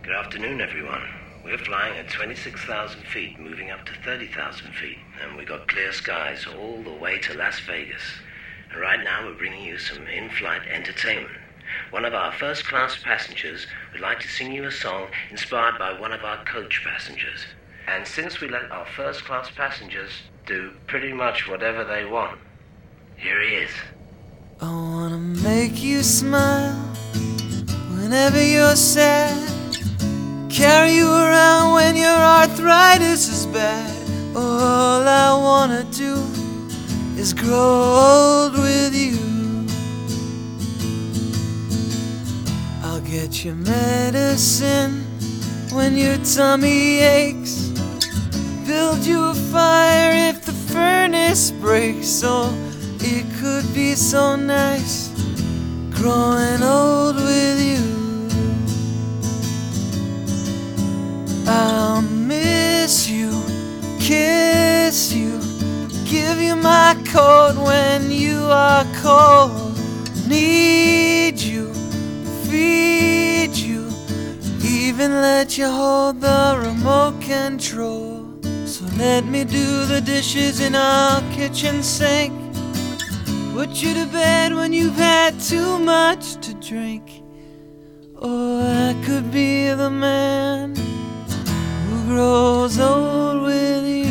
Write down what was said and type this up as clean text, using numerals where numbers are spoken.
Good afternoon, everyone. We're flying at 26,000 feet, moving up to 30,000 feet, and we got clear skies all the way to Las Vegas. And right now we're bringing you some in-flight entertainment. One of our first-class passengers would like to sing you a song inspired by one of our coach passengers. And since we let our first-class passengers do pretty much whatever they want, here he is. I wanna make you smile whenever you're sad, carry you around when your arthritis is bad. All I wanna do is grow old with you. I'll get you medicine when your tummy aches, build you a fire if the furnace breaks. Oh, it could be so nice growing old with you. I'll miss you, kiss you, give you my coat when you are cold. Need you, feed you, even let you hold the remote control. So let me do the dishes in our kitchen sink, put you to bed when you've had too much to drink. Or I could be the man who grows old with you.